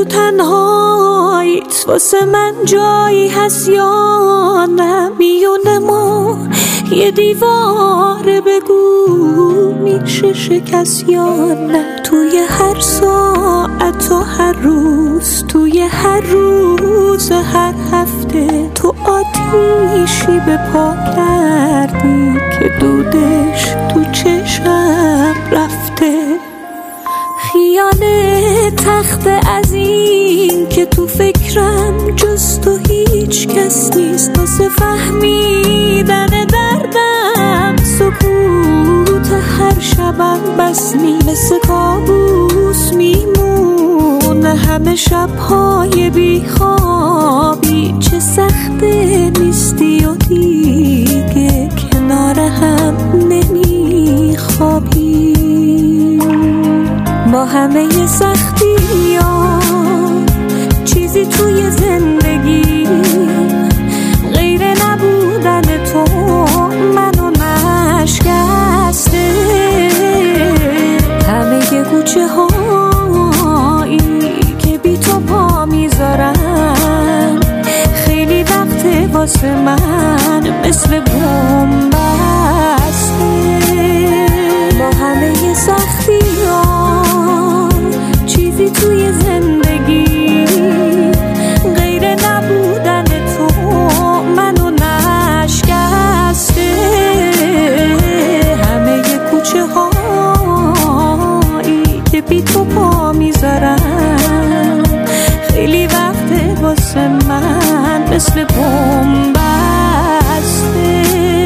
تو تنهاییت واسه من جایی هست یا نه؟ میونه ما یه دیواره، بگو میشه شکست یا نه؟ توی هر ساعت و هر روز، توی هر روز هر هفته، تو آتیشی به پا کردی که دودش تو چشم رفته. خیانه تخت عظیم که تو فکرم جز تو هیچ کس نیست، واسه فهمیدن دردم سکوت هر شبم بس نیست. مثل کابوس میمونه همه شبهای بیخوابی، چه سخته نیستی و دیگه کنار هم نمیخوابی. با همه سختی ها چیزی توی زندگی غیر نبودن تو منو نشکسته. همه کوچه هایی که بی تو پا میذارن خیلی وقته واسه من مثل بوم بسته. با همه سختی ها چیزی توی زندگی غیر نبودن تو منو نشکسته. همه کوچه هایی که بی تو پا میذارن خیلی وقته واسه من مثل بوم بسته.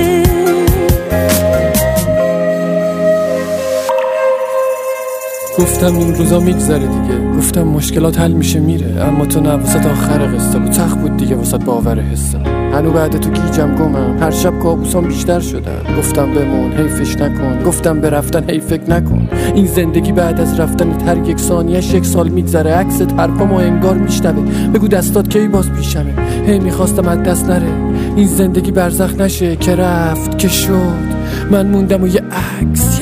گفتم این روزا میگذره دیگه، گفتم مشکلات حل میشه میره، اما تو نه، واسه آخر قصه بود، سخت بود دیگه واسه باور حسم. هنو بعد تو گیجم گمم، هر شب کابوسام بیشتر شدن. گفتم بمون حیفش نکن، گفتم به رفتن هی فکر نکن. این زندگی بعد از رفتنت هر یک ثانیه‌اش یک سال میگذره، عکست حرفامو انگار میشنوه. بگو دستات کی باز پیشمه، هی میخواستم از دست نره. این زندگی برزخ نشه که رفت که شد، من موندم و یه عکس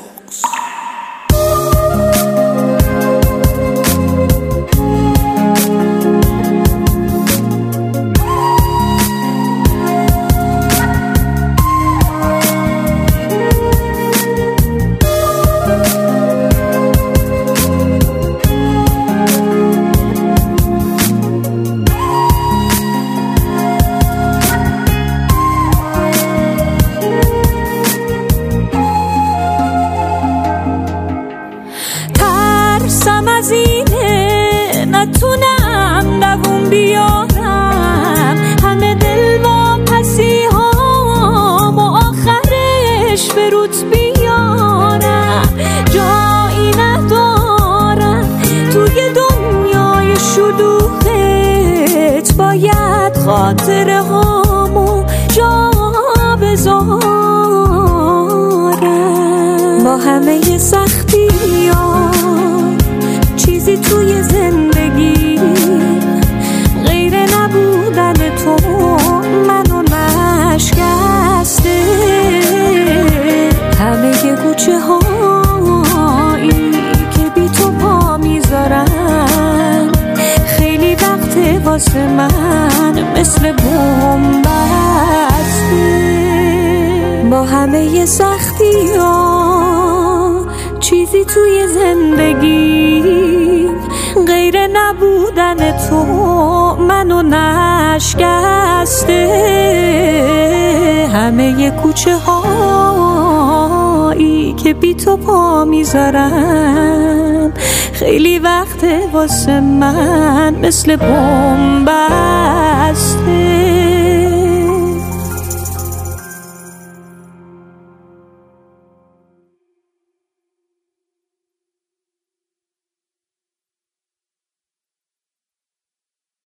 نتونم دووم بیارم همه دل واپسی هام و آخرش فرود بیارم. جایی ندارم توی دنیای شلوغت، باید خاطره هامو جا بذارم. با همه سختی ها چیزی توی زندگی غیر نبودن تو منو نشکسته. همه کوچه هایی که بی تو پا میذارن خیلی وقته واسه من مثل بوم بسته. با همه سختی ها چیزی توی زندگی غیر نبودن تو منو نشکسته. همه کوچه هایی که بی تو پا میذارن خیلی وقته واسه من مثل بوم بسته.